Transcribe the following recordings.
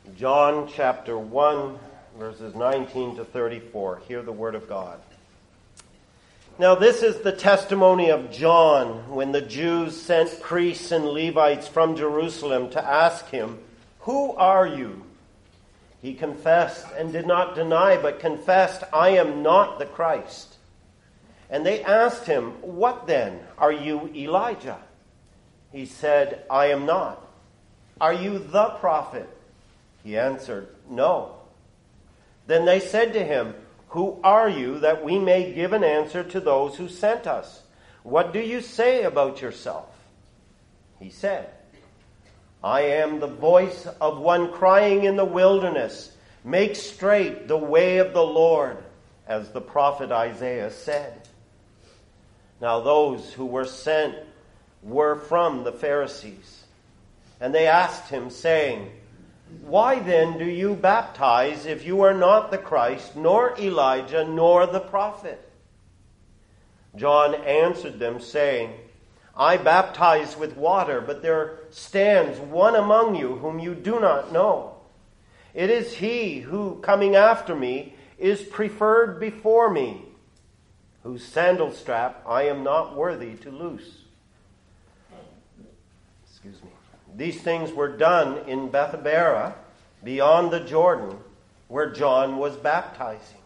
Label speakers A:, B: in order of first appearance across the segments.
A: John chapter 1, verses 19 to 34. Hear the word of God. Now this is the testimony of John when the Jews sent priests and Levites from Jerusalem to ask him, "Who are you?" He confessed and did not deny, but confessed, "I am not the Christ." And they asked him, "What then? Are you Elijah?" He said, "I am not." "Are you the prophet?" He answered, "No." Then they said to him, "Who are you, that we may give an answer to those who sent us? What do you say about yourself?" He said, "I am the voice of one crying in the wilderness, 'Make straight the way of the Lord,' as the prophet Isaiah said." Now those who were sent were from the Pharisees. And they asked him, saying, "Why then do you baptize if you are not the Christ, nor Elijah, nor the prophet?" John answered them, saying, "I baptize with water, but there stands one among you whom you do not know. It is he who, coming after me, is preferred before me, whose sandal strap I am not worthy to loose." These things were done in Bethabara, beyond the Jordan, where John was baptizing.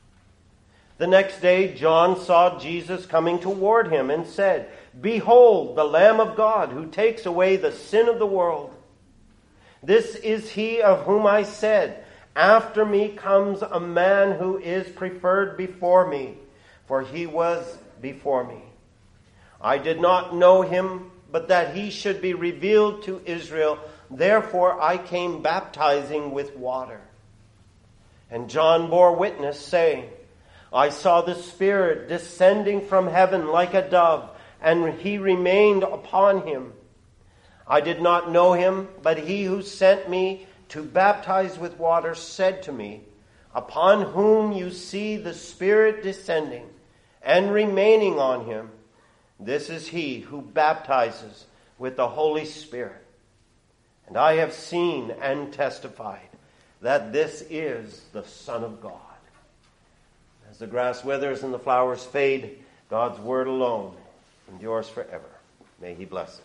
A: The next day John saw Jesus coming toward him and said, "Behold, the Lamb of God, who takes away the sin of the world. This is he of whom I said, 'After me comes a man who is preferred before me, for he was before me.' I did not know him, but that he should be revealed to Israel. Therefore I came baptizing with water." And John bore witness, saying, "I saw the Spirit descending from heaven like a dove, and he remained upon him. I did not know him, but he who sent me to baptize with water said to me, 'Upon whom you see the Spirit descending and remaining on him, this is he who baptizes with the Holy Spirit.' And I have seen and testified that this is the Son of God." As the grass withers and the flowers fade, God's word alone endures forever. May he bless it.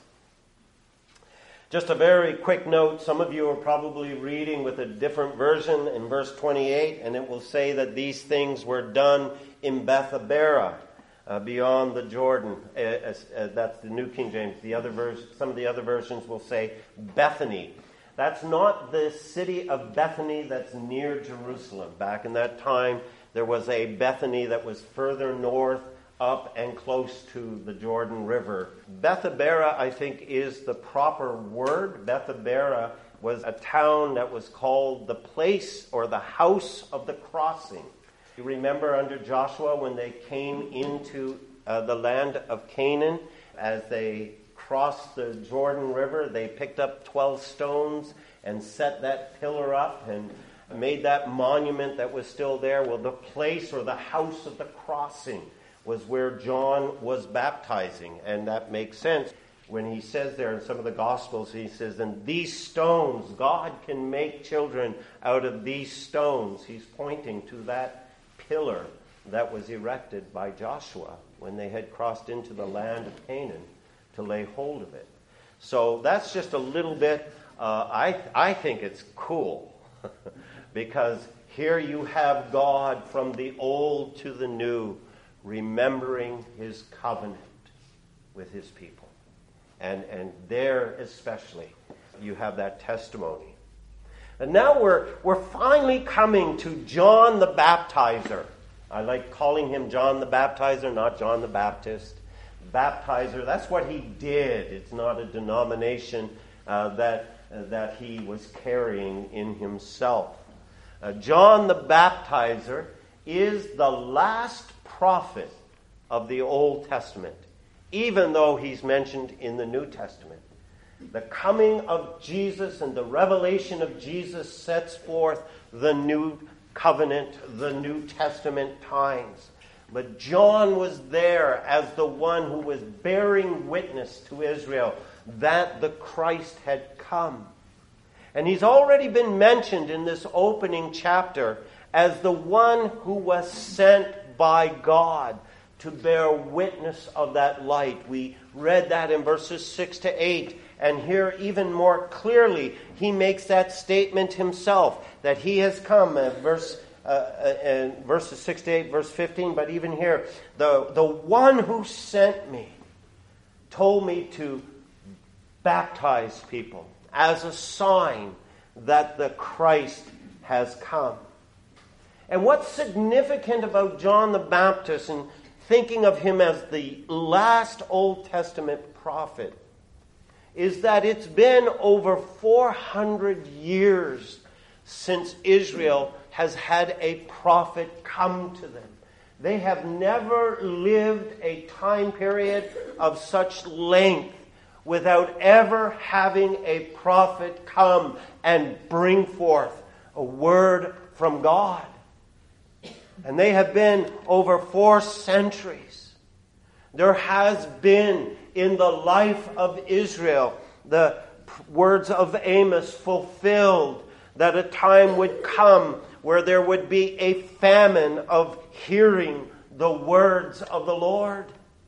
A: Just a very quick note. Some of you are probably reading with a different version in verse 28, and it will say that these things were done in Bethabara, beyond the Jordan. That's the New King James. Some of the other versions will say Bethany. That's not the city of Bethany that's near Jerusalem. Back in that time, there was a Bethany that was further north, up and close to the Jordan River. Bethabara, I think, is the proper word. Bethabara was a town that was called the place or the house of the crossing. You remember under Joshua when they came into the land of Canaan, as they crossed the Jordan River, they picked up 12 stones and set that pillar up and made that monument that was still there. Well, the place or the house of the crossing was where John was baptizing, and that makes sense. When he says there in some of the Gospels, he says, "And these stones, God can make children out of these stones." He's pointing to that pillar that was erected by Joshua when they had crossed into the land of Canaan to lay hold of it. So that's just a little bit, I think it's cool because here you have God from the old to the new remembering his covenant with his people. And there especially you have that testimony. And now we're finally coming to John the Baptizer. I like calling him John the Baptizer, not John the Baptist. Baptizer, that's what he did. It's not a denomination that he was carrying in himself. John the Baptizer is the last prophet of the Old Testament, even though he's mentioned in the New Testament. The coming of Jesus and the revelation of Jesus sets forth the new covenant, the New Testament times. But John was there as the one who was bearing witness to Israel that the Christ had come. And he's already been mentioned in this opening chapter as the one who was sent by God to bear witness of that light. We read that in verses 6 to 8. And here, even more clearly, he makes that statement himself, that he has come, verses 6 to 8, verse 15. But even here, the one who sent me told me to baptize people as a sign that the Christ has come. And what's significant about John the Baptist, and thinking of him as the last Old Testament prophet, is that it's been over 400 years since Israel has had a prophet come to them. They have never lived a time period of such length without ever having a prophet come and bring forth a word from God. And they have been over 4 centuries. There has been in the life of Israel the words of Amos fulfilled, that a time would come where there would be a famine of hearing the words of the Lord.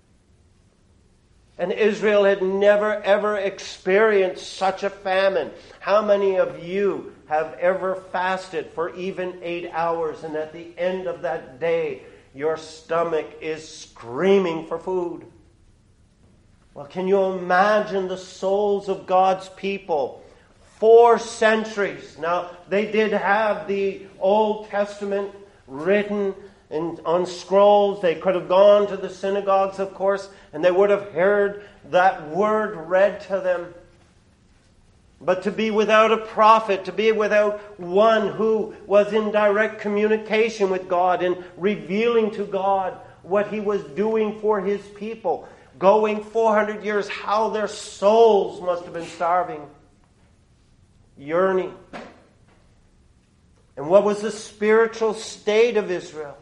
A: And Israel had never ever experienced such a famine. How many of you have ever fasted for even 8 hours, and at the end of that day your stomach is screaming for food? Well, can you imagine the souls of God's people? 4 centuries. Now, they did have the Old Testament written on scrolls. They could have gone to the synagogues, of course, and they would have heard that word read to them. But to be without a prophet, to be without one who was in direct communication with God and revealing to God what he was doing for his people, going 400 years, how their souls must have been starving, yearning. And what was the spiritual state of Israel?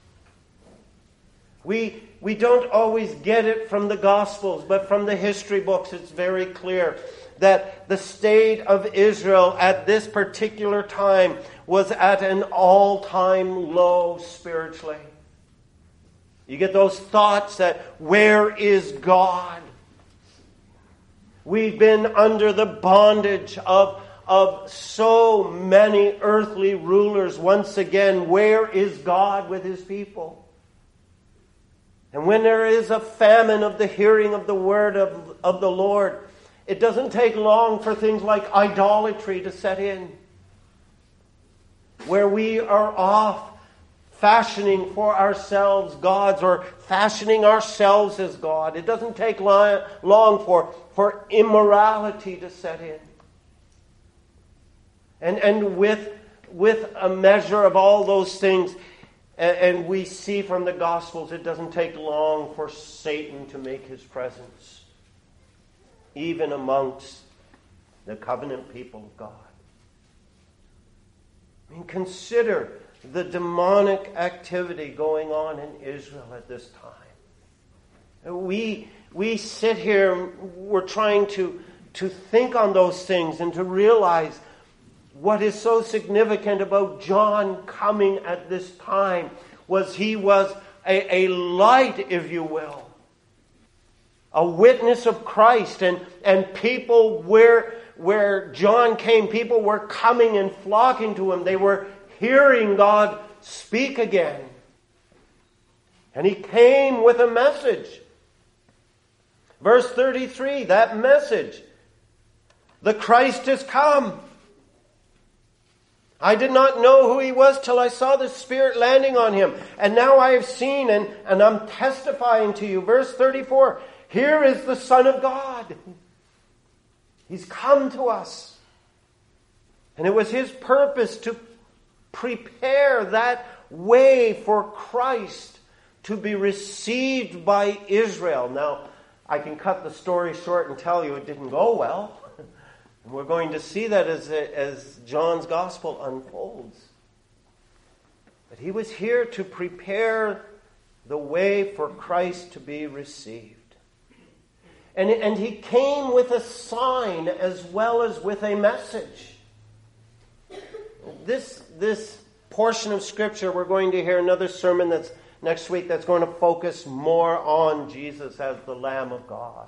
A: We don't always get it from the Gospels, but from the history books it's very clear that the state of Israel at this particular time was at an all-time low spiritually. You get those thoughts that, where is God? We've been under the bondage of so many earthly rulers. Once again, where is God with his people? And when there is a famine of the hearing of the word of the Lord, it doesn't take long for things like idolatry to set in, where we are off fashioning for ourselves gods, or fashioning ourselves as God. It doesn't take long for immorality to set in. And with a measure of all those things, and we see from the Gospels, it doesn't take long for Satan to make his presence, even amongst the covenant people of God. I mean, consider the demonic activity going on in Israel at this time. We sit here, we're trying to think on those things and to realize what is so significant about John coming at this time was he was a light, if you will, a witness of Christ, and people where John came, people were coming and flocking to him. They were hearing God speak again. And he came with a message. Verse 33, that message, the Christ has come. I did not know who he was till I saw the Spirit landing on him. And now I have seen and I'm testifying to you. Verse 34, here is the Son of God. He's come to us. And it was his purpose to prepare that way for Christ to be received by Israel. Now, I can cut the story short and tell you it didn't go well. And we're going to see that as John's Gospel unfolds. But he was here to prepare the way for Christ to be received. And he came with a sign as well as with a message. this portion of Scripture, we're going to hear another sermon that's next week that's going to focus more on Jesus as the Lamb of God.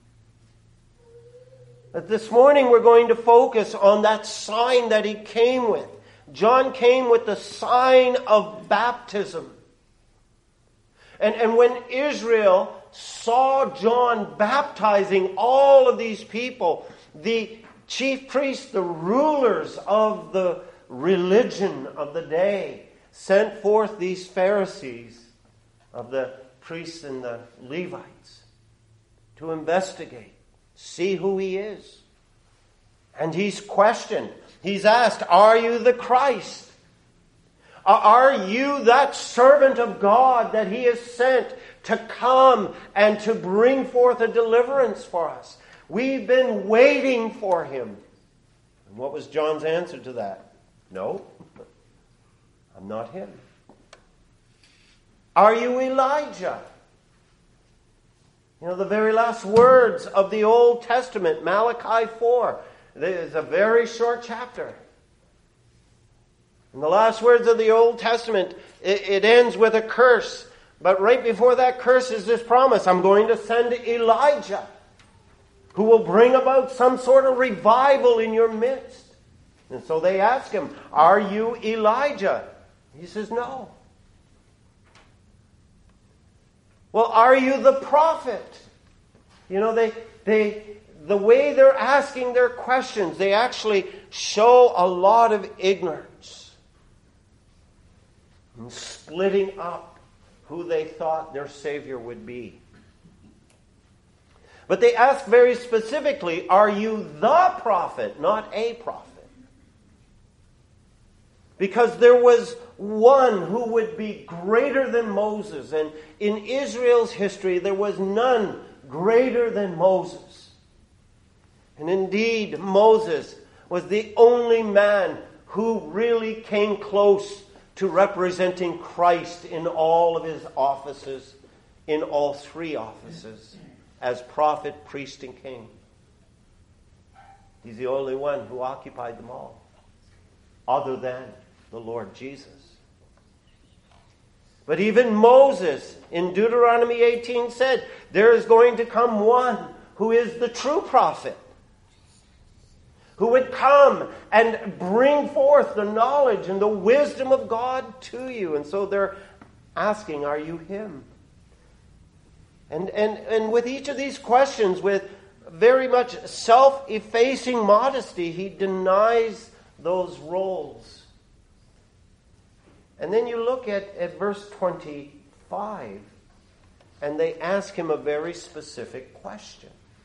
A: But this morning we're going to focus on that sign that he came with. John came with the sign of baptism. And when Israel saw John baptizing all of these people, the chief priests, the rulers of the religion of the day, sent forth these Pharisees of the priests and the Levites to investigate, see who he is. And he's questioned. He's asked, are you the Christ? Are you that servant of God that he has sent to come and to bring forth a deliverance for us? We've been waiting for him. And what was John's answer to that? No, I'm not him. Are you Elijah? You know, the very last words of the Old Testament, Malachi 4. It's a very short chapter. In the last words of the Old Testament, it ends with a curse. But right before that curse is this promise. I'm going to send Elijah, who will bring about some sort of revival in your midst. And so they ask him, are you Elijah? He says, no. Well, are you the prophet? You know, the way they're asking their questions, they actually show a lot of ignorance. And splitting up who they thought their Savior would be. But they ask very specifically, are you the prophet, not a prophet? Because there was one who would be greater than Moses. And in Israel's history, there was none greater than Moses. And indeed, Moses was the only man who really came close to representing Christ in all of his offices, in all three offices, as prophet, priest, and king. He's the only one who occupied them all, other than the Lord Jesus. But even Moses, in Deuteronomy 18, said, there is going to come one who is the true prophet, who would come and bring forth the knowledge and the wisdom of God to you. And so they're asking, are you him? And with each of these questions, with very much self-effacing modesty, he denies those roles. And then you look at verse 25, and they ask him a very specific question.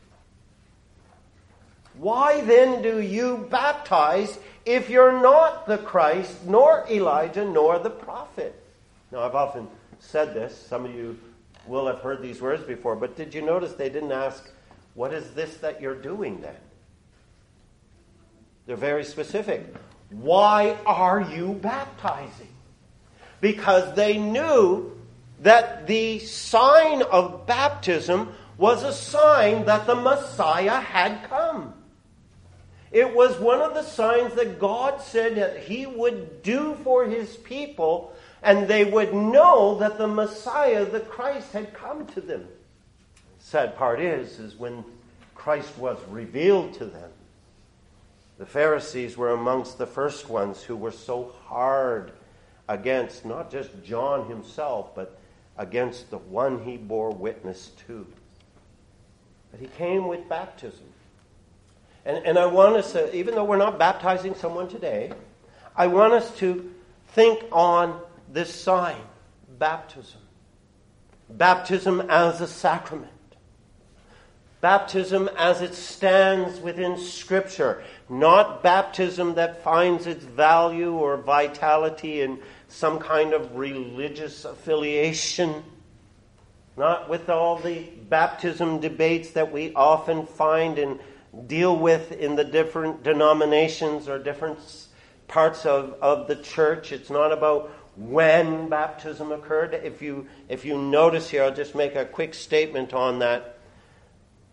A: Why then do you baptize if you're not the Christ, nor Elijah, nor the prophet? Now, I've often said this. Some of you will have heard these words before. But did you notice they didn't ask, what is this that you're doing then? They're very specific. Why are you baptizing? Because they knew that the sign of baptism was a sign that the Messiah had come. It was one of the signs that God said that he would do for his people, and they would know that the Messiah, the Christ, had come to them. The sad part is when Christ was revealed to them, the Pharisees were amongst the first ones who were so hard against not just John himself, but against the one he bore witness to. But he came with baptism. And I want us to, even though we're not baptizing someone today, I want us to think on this sign, baptism. Baptism as a sacrament. Baptism as it stands within Scripture. Not baptism that finds its value or vitality in some kind of religious affiliation. Not with all the baptism debates that we often find and deal with in the different denominations or different parts of the church. It's not about when baptism occurred. If you notice here, I'll just make a quick statement on that.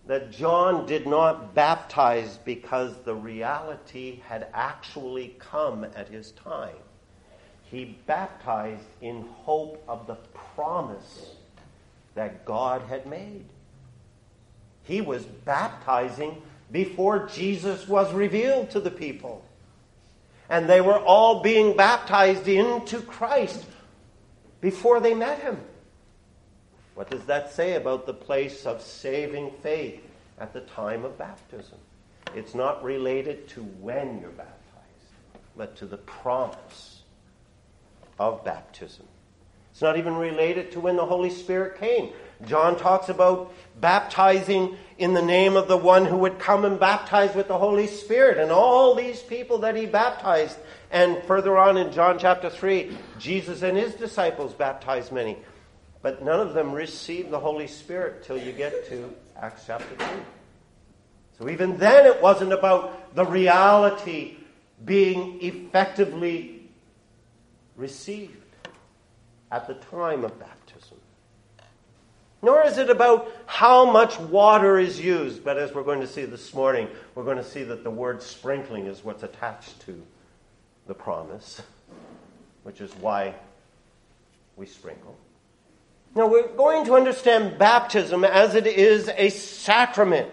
A: that John did not baptize because the reality had actually come at his time. He baptized in hope of the promise that God had made. He was baptizing before Jesus was revealed to the people. And they were all being baptized into Christ before they met him. What does that say about the place of saving faith at the time of baptism? It's not related to when you're baptized, but to the promise of baptism. It's not even related to when the Holy Spirit came. John talks about baptizing in the name of the one who would come and baptize with the Holy Spirit, and all these people that he baptized. And further on in John chapter 3, Jesus and his disciples baptized many. But none of them received the Holy Spirit till you get to Acts chapter 2. So even then it wasn't about the reality being effectively received at the time of baptism. Nor is it about how much water is used. But as we're going to see this morning, we're going to see that the word sprinkling is what's attached to the promise, which is why we sprinkle. Now, we're going to understand baptism as it is a sacrament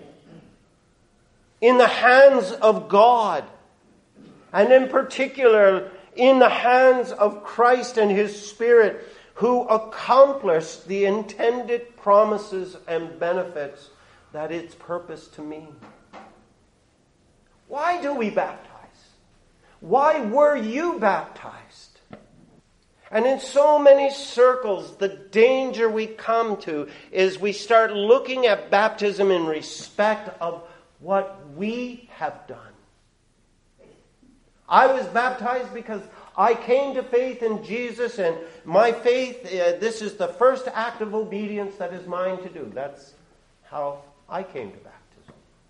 A: in the hands of God, and in particular in the hands of Christ and his Spirit, who accomplished the intended promises and benefits that it's purposed to mean. Why do we baptize? Why were you baptized? And in so many circles, the danger we come to is we start looking at baptism in respect of what we have done. I was baptized because I came to faith in Jesus, and my faith, this is the first act of obedience that is mine to do. That's how I came to baptism.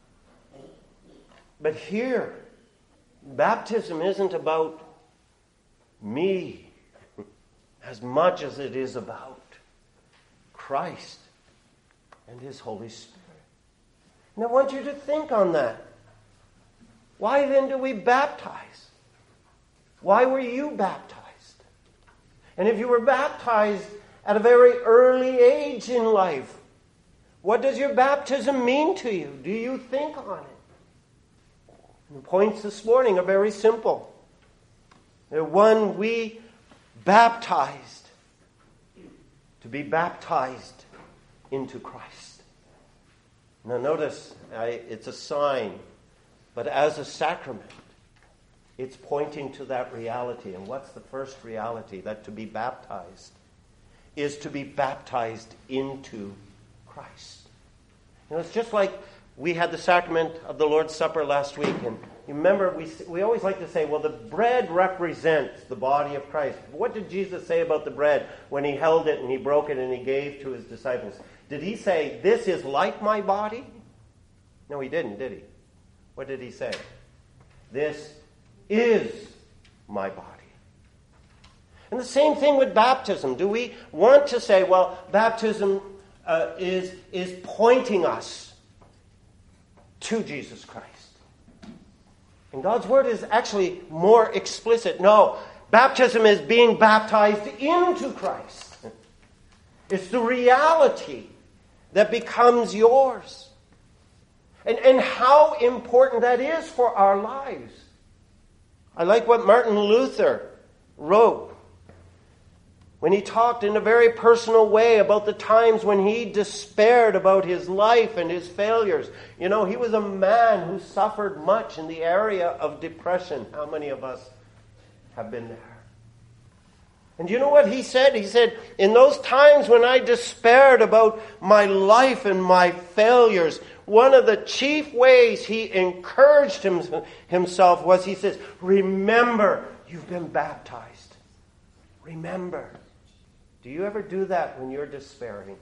A: But here, baptism isn't about me as much as it is about Christ and his Holy Spirit. And I want you to think on that. Why then do we baptize? Why were you baptized? And if you were baptized at a very early age in life, what does your baptism mean to you? Do you think on it? And the points this morning are very simple. They're one, we baptized to be baptized into Christ. Now notice, it's a sign, but as a sacrament, it's pointing to that reality. And what's the first reality? That to be baptized is to be baptized into Christ. You know, it's just like we had the sacrament of the Lord's Supper last week, and you remember, we always like to say, well, the bread represents the body of Christ. What did Jesus say about the bread when he held it and he broke it and he gave to his disciples? Did he say, this is like my body? No, he didn't, did he? What did he say? This is my body. And the same thing with baptism. Do we want to say, well, baptism is pointing us to Jesus Christ? And God's word is actually more explicit. No, baptism is being baptized into Christ. It's the reality that becomes yours. And how important that is for our lives. I like what Martin Luther wrote when he talked in a very personal way about the times when he despaired about his life and his failures. You know, he was a man who suffered much in the area of depression. How many of us have been there? And you know what he said? He said, in those times when I despaired about my life and my failures, one of the chief ways he encouraged himself was, he says, remember, you've been baptized. Remember. Do you ever do that when you're despairing?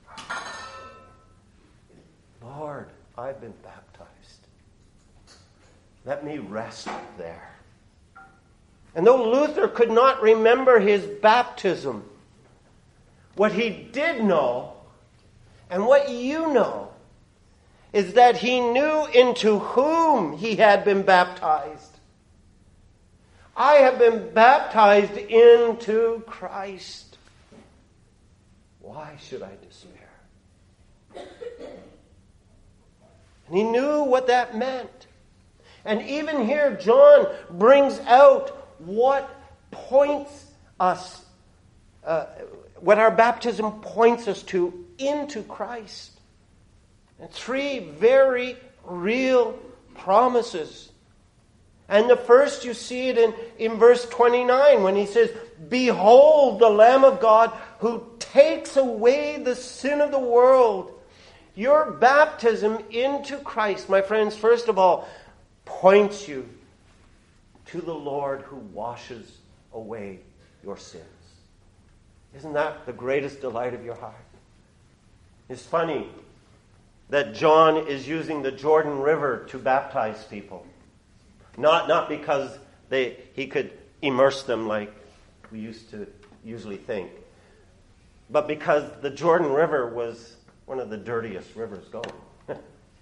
A: Lord, I've been baptized. Let me rest there. And though Luther could not remember his baptism, what he did know, and what you know, is that he knew into whom he had been baptized. I have been baptized into Christ. Why should I despair? And he knew what that meant. And even here, John brings out what points us, what our baptism points us to, into Christ. And three very real promises. And the first, you see it in verse 29 when he says, "Behold the Lamb of God who takes away the sin of the world." Your baptism into Christ, my friends, first of all, points you to the Lord who washes away your sins. Isn't that the greatest delight of your heart? It's funny that John is using the Jordan River to baptize people. Not because he could immerse them like we used to usually think, but because the Jordan River was one of the dirtiest rivers going.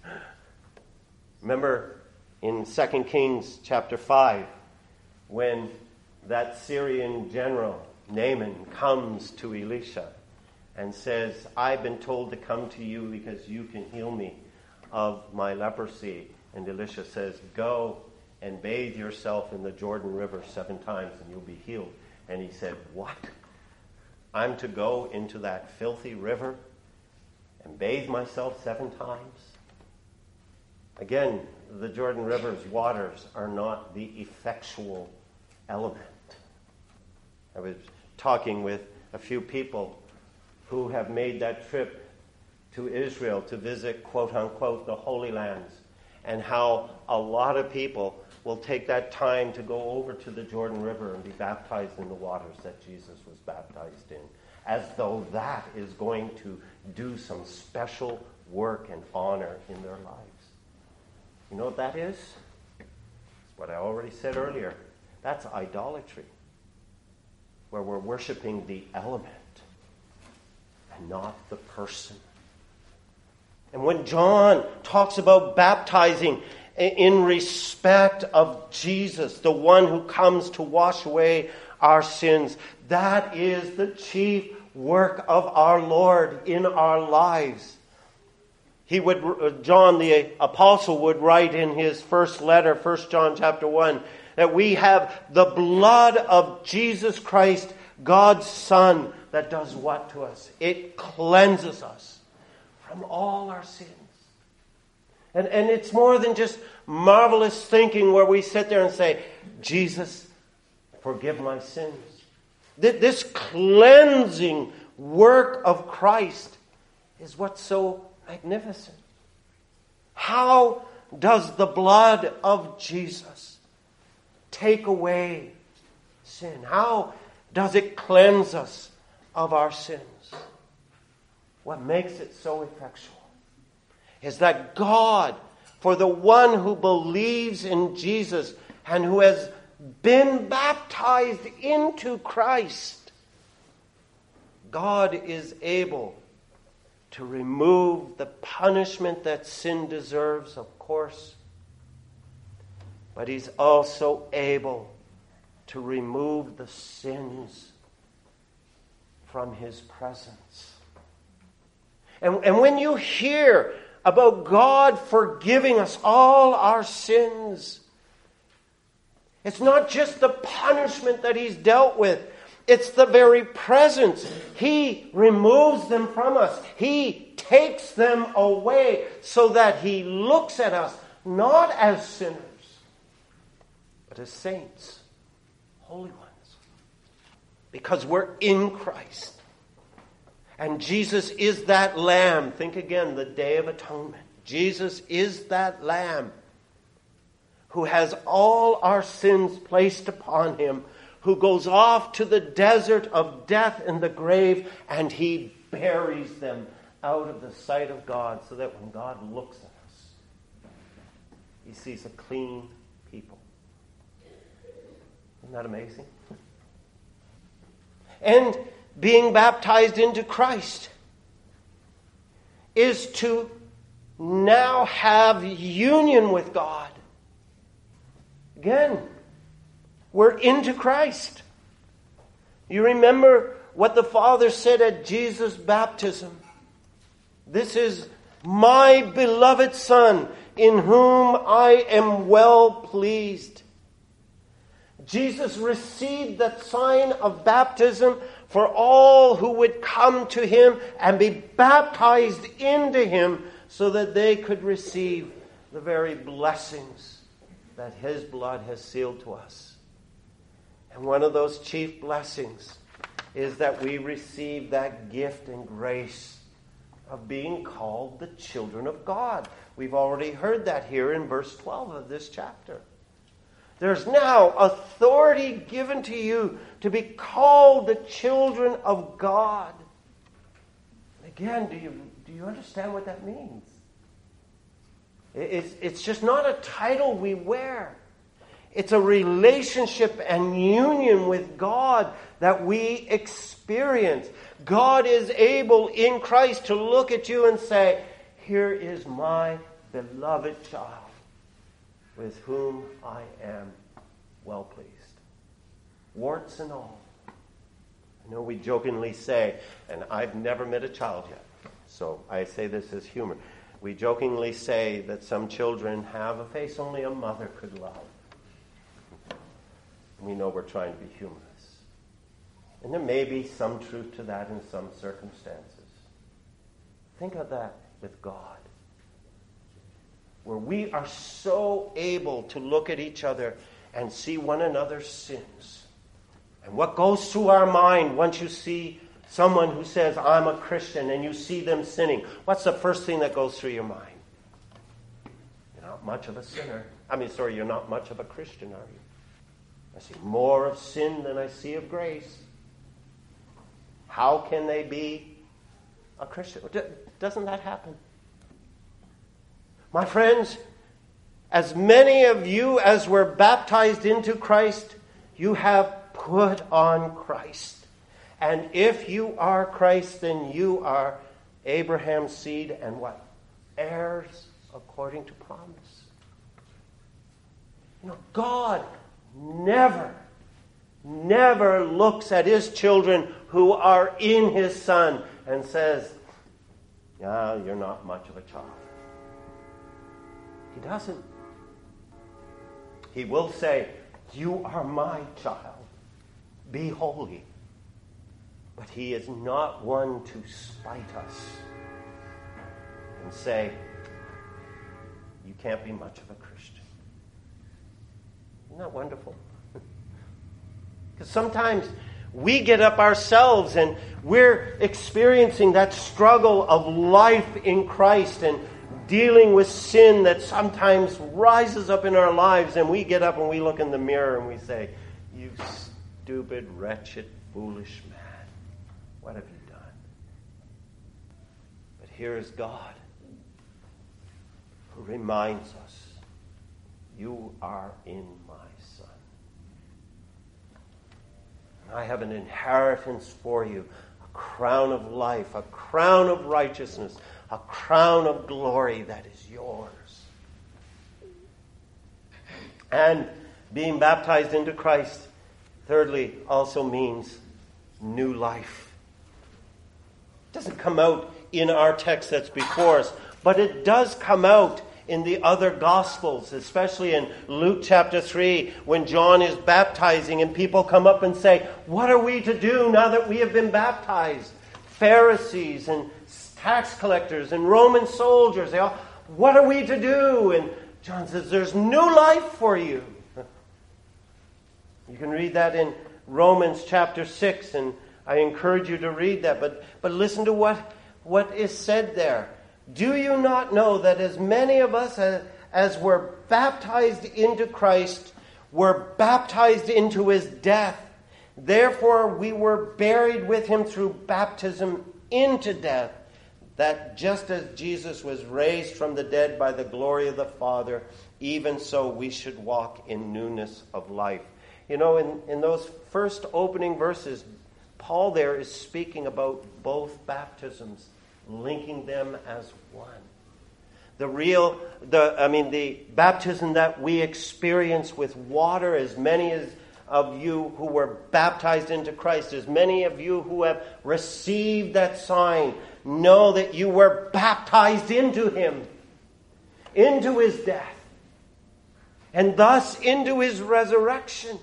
A: Remember in 2 Kings chapter 5, when that Syrian general, Naaman, comes to Elisha and says, "I've been told to come to you because you can heal me of my leprosy." And Elisha says, "Go and bathe yourself in the Jordan River 7 times and you'll be healed." And he said, "What? I'm to go into that filthy river and bathe myself 7 times?" Again, the Jordan River's waters are not the effectual element. I was talking with a few people who have made that trip to Israel to visit, quote-unquote, the Holy Lands, and how a lot of people will take that time to go over to the Jordan River and be baptized in the waters that Jesus was baptized in, as though that is going to do some special work and honor in their lives. You know what that is? It's what I already said earlier. That's idolatry, where we're worshiping the element and not the person. And when John talks about baptizing in respect of Jesus, the one who comes to wash away our sins, that is the chief work of our Lord in our lives. John the apostle would write in his first letter, 1 John chapter 1, that we have the blood of Jesus Christ, God's Son, that does what to us? It cleanses us from all our sins. And it's more than just marvelous thinking where we sit there and say, "Jesus, forgive my sins." This cleansing work of Christ is what's so magnificent. How does the blood of Jesus take away sin? How does it cleanse us of our sins? What makes it so effectual is that God, for the one who believes in Jesus and who has been baptized into Christ, God is able to remove the punishment that sin deserves, of course, but He's also able to remove the sins from His presence. And when you hear about God forgiving us all our sins, it's not just the punishment that He's dealt with. It's the very presence. He removes them from us. He takes them away so that He looks at us not as sinners, but as saints, holy ones. Because we're in Christ. And Jesus is that Lamb. Think again, the Day of Atonement. Jesus is that Lamb who has all our sins placed upon Him, who goes off to the desert of death and the grave, and He buries them out of the sight of God, so that when God looks at us, He sees a clean people. Isn't that amazing? And being baptized into Christ is to now have union with God. Again, we're into Christ. You remember what the Father said at Jesus' baptism. This is my beloved Son, in whom I am well pleased. Jesus received that sign of baptism for all who would come to him and be baptized into him so that they could receive the very blessings that his blood has sealed to us. And one of those chief blessings is that we receive that gift and grace of being called the children of God. We've already heard that here in verse 12 of this chapter. There's now authority given to you to be called the children of God. Again, do you understand what that means? It's just not a title we wear. It's a relationship and union with God that we experience. God is able in Christ to look at you and say, here is my beloved child with whom I am well pleased. Warts and all. I know we jokingly say, and I've never met a child yet, so I say this as humor. We jokingly say that some children have a face only a mother could love. We know we're trying to be humorous. And there may be some truth to that in some circumstances. Think of that with God, where we are so able to look at each other and see one another's sins. And what goes through our mind once you see someone who says, I'm a Christian, and you see them sinning, what's the first thing that goes through your mind? You're not much of a sinner. You're not much of a Christian, are you? I see more of sin than I see of grace. How can they be a Christian? Doesn't that happen? My friends, as many of you as were baptized into Christ, you have put on Christ. And if you are Christ, then you are Abraham's seed and what? Heirs according to promise. God never looks at his children who are in his Son and says, "Yeah, you're not much of a child." He doesn't. He will say, "You are my child. Be holy." But he is not one to spite us and say, "You can't be much of a Christian." Isn't that wonderful? Because sometimes we get up ourselves and we're experiencing that struggle of life in Christ and dealing with sin that sometimes rises up in our lives, and we get up and we look in the mirror and we say, "You stupid, wretched, foolish man, what have you done?" But here is God who reminds us, "You are in my Son. I have an inheritance for you, a crown of life, a crown of righteousness, a crown of glory that is yours." And being baptized into Christ, thirdly, also means new life. It doesn't come out in our text that's before us, but it does come out in the other Gospels, especially in Luke chapter 3, when John is baptizing and people come up and say, "What are we to do now that we have been baptized?" Pharisees and tax collectors and Roman soldiers, they all, "What are we to do?" And John says, "There's new life for you." You can read that in Romans chapter 6, and I encourage you to read that. But listen to what is said there. "Do you not know that as many of us as were baptized into Christ were baptized into his death? Therefore we were buried with him through baptism into death, that just as Jesus was raised from the dead by the glory of the Father, even so we should walk in newness of life." In those first opening verses, Paul there is speaking about both baptisms, linking them as one. the baptism that we experience with water, as many of you who were baptized into Christ, as many of you who have received that sign, know that you were baptized into Him, into His death, and thus into His resurrection.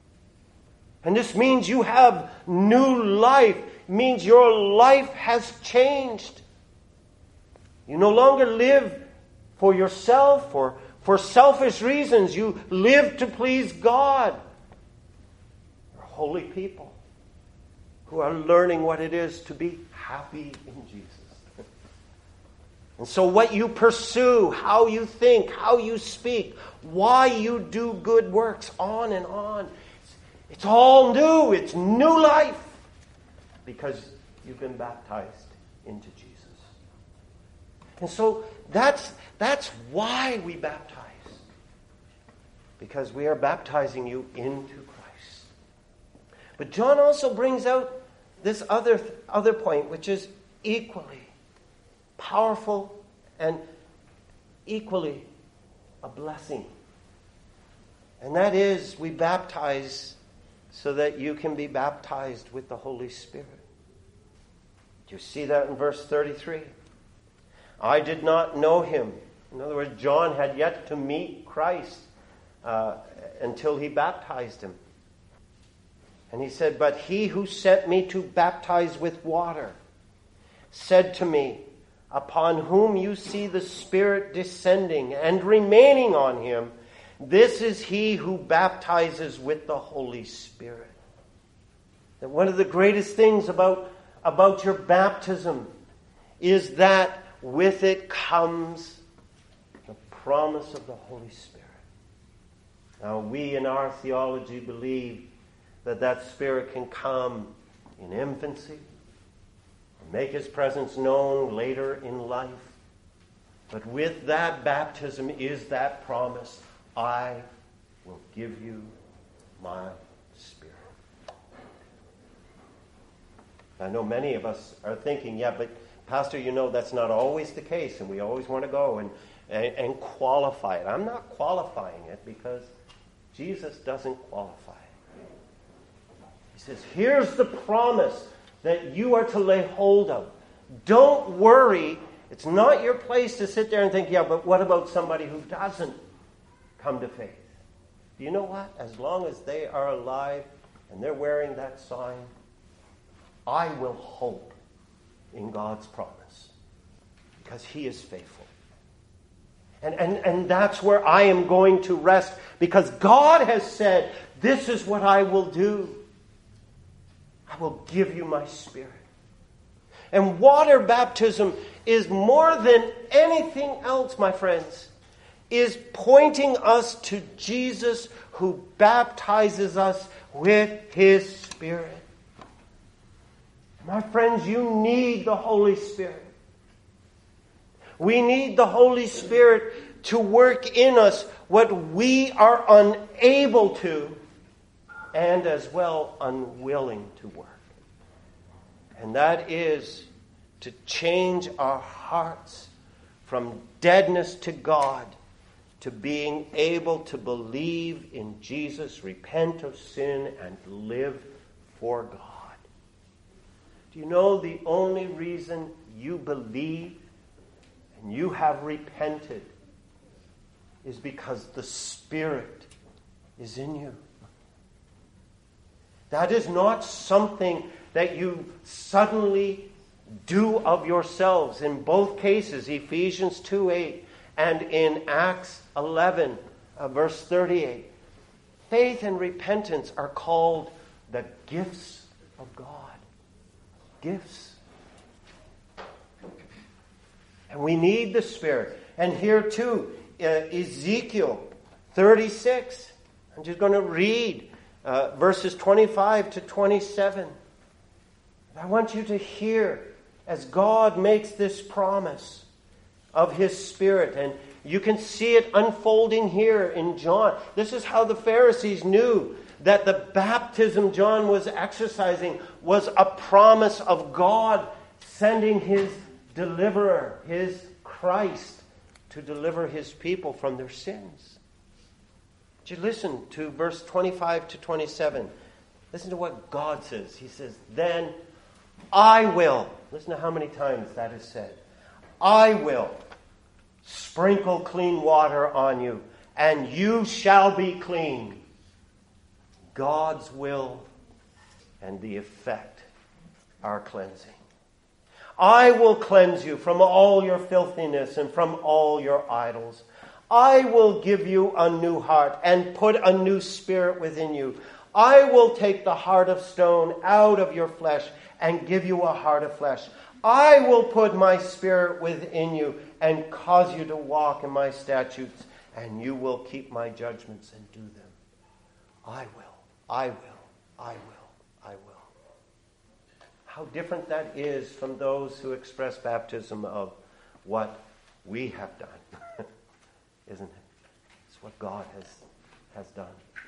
A: And this means you have new life. It means your life has changed. You no longer live for yourself or for selfish reasons. You live to please God. You're holy people who are learning what it is to be happy in Jesus. And so what you pursue, how you think, how you speak, why you do good works, on and on, it's all new. It's new life because you've been baptized into Jesus. And so that's why we baptize. Because we are baptizing you into Christ. But John also brings out this other point, which is equally powerful and equally a blessing. And that is, we baptize so that you can be baptized with the Holy Spirit. Do you see that in verse 33? I did not know Him. In other words, John had yet to meet Christ until he baptized him. And he said, but He who sent me to baptize with water said to me, upon whom you see the Spirit descending and remaining on Him, this is He who baptizes with the Holy Spirit. That one of the greatest things about your baptism is that with it comes the promise of the Holy Spirit. Now, we in our theology believe that Spirit can come in infancy, and make His presence known later in life. But with that baptism is that promise, I will give you my Spirit. I know many of us are thinking, yeah, but Pastor, that's not always the case, and we always want to go and qualify it. I'm not qualifying it because Jesus doesn't qualify it. He says, here's the promise that you are to lay hold of. Don't worry. It's not your place to sit there and think, yeah, but what about somebody who doesn't come to faith? Do you know what? As long as they are alive and they're wearing that sign, I will hope in God's promise because He is faithful. And that's where I am going to rest because God has said, this is what I will do. I will give you my Spirit. And water baptism is more than anything else, my friends, is pointing us to Jesus who baptizes us with His Spirit. My friends, you need the Holy Spirit. We need the Holy Spirit to work in us what we are unable to and as well unwilling to work. And that is to change our hearts from deadness to God to being able to believe in Jesus, repent of sin, and live for God. Do you know the only reason you believe and you have repented is because the Spirit is in you? That is not something that you suddenly do of yourselves. In both cases, Ephesians 2:8 and in Acts 11, verse 38, faith and repentance are called the gifts of God. Gifts. And we need the Spirit. And here too, Ezekiel 36. I'm just going to read verses 25 to 27. I want you to hear as God makes this promise of His Spirit. And you can see it unfolding here in John. This is how the Pharisees knew that the baptism John was exercising was a promise of God sending His deliverer, His Christ, to deliver his people from their sins. Would you listen to verse 25 to 27? Listen to what God says. He says, then I will. Listen to how many times that is said. I will sprinkle clean water on you, and you shall be clean. God's will and the effect are cleansing. I will cleanse you from all your filthiness and from all your idols. I will give you a new heart and put a new spirit within you. I will take the heart of stone out of your flesh and give you a heart of flesh. I will put my spirit within you and cause you to walk in my statutes, and you will keep my judgments and do them. I will, I will, I will, I will. How different that is from those who express baptism of what we have done, isn't it? It's what God has done.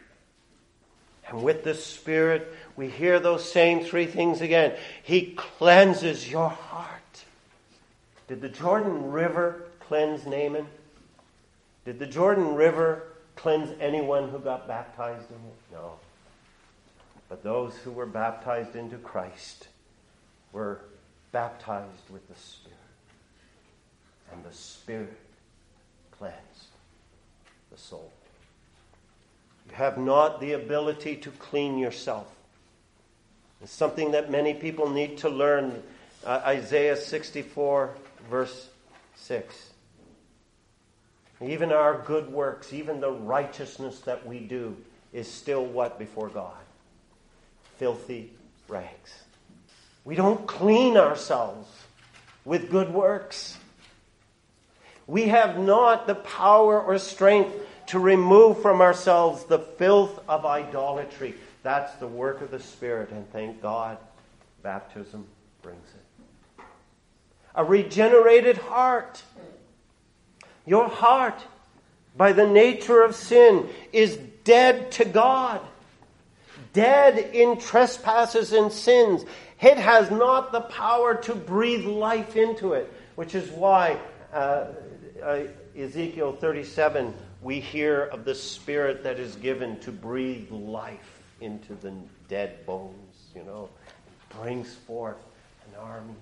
A: And with the Spirit, we hear those same three things again. He cleanses your heart. Did the Jordan River cleanse Naaman? Did the Jordan River cleanse anyone who got baptized in it? No. But those who were baptized into Christ were baptized with the Spirit. And the Spirit cleansed the soul. You have not the ability to clean yourself. It's something that many people need to learn. Isaiah 64, verse 6. Even our good works, even the righteousness that we do, is still what before God? Filthy rags. We don't clean ourselves with good works. We have not the power or strength to remove from ourselves the filth of idolatry. That's the work of the Spirit, and thank God, baptism brings it. A regenerated heart. Your heart, by the nature of sin, is dead to God. Dead in trespasses and sins. It has not the power to breathe life into it, which is why Ezekiel 37, we hear of the Spirit that is given to breathe life into the dead bones, It brings forth an army.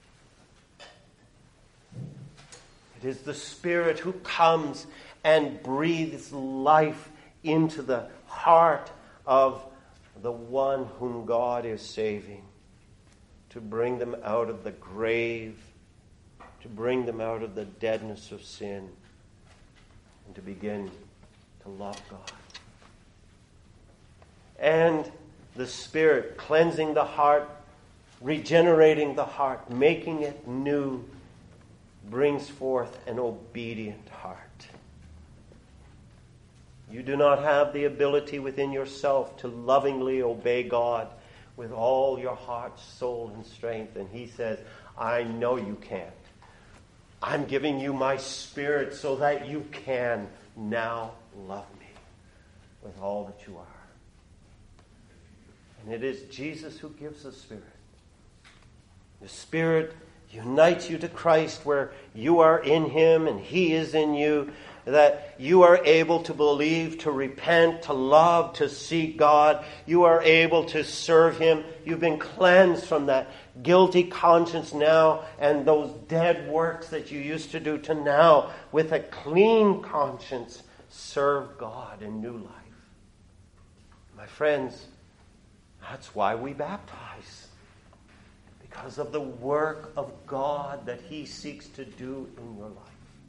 A: It is the Spirit who comes and breathes life into the heart of the one whom God is saving, to bring them out of the grave, to bring them out of the deadness of sin, and to begin to love God. And the Spirit cleansing the heart, regenerating the heart, making it new, brings forth an obedient heart. You do not have the ability within yourself to lovingly obey God with all your heart, soul, and strength. And He says, I know you can't. I'm giving you my Spirit so that you can now love me with all that you are. And it is Jesus who gives the Spirit. The Spirit unites you to Christ, where you are in Him and He is in you, that you are able to believe, to repent, to love, to seek God. You are able to serve Him. You've been cleansed from that guilty conscience now and those dead works that you used to do, to now, with a clean conscience, serve God in new life. My friends, that's why we baptize. Because of the work of God that He seeks to do in your life.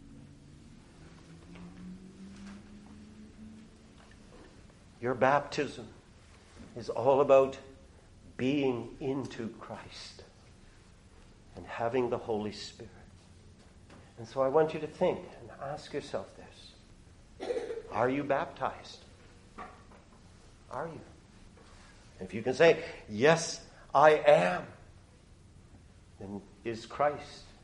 A: Your baptism is all about being into Christ and having the Holy Spirit. And so I want you to think and ask yourself this. Are you baptized? Are you? If you can say, yes, I am, then is Christ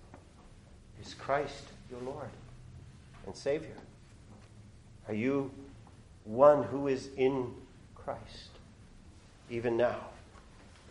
A: your Lord and Savior? Are you one who is in Christ even now?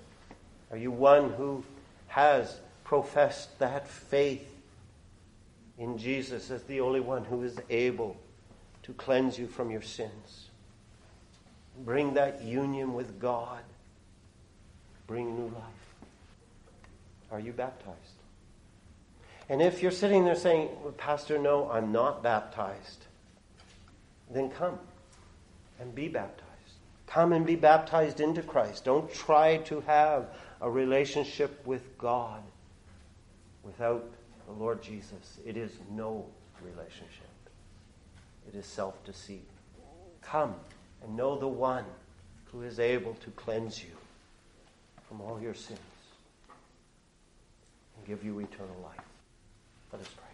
A: Are you one who has professed that faith in Jesus as the only one who is able to cleanse you from your sins. Bring that union with God. Bring new life. Are you baptized? And if you're sitting there saying, well, Pastor, no, I'm not baptized, then come and be baptized. Come and be baptized into Christ. Don't try to have a relationship with God without the Lord Jesus. It is no relationship. It is self-deceit. Come and know the one who is able to cleanse you from all your sins and give you eternal life. Let us pray.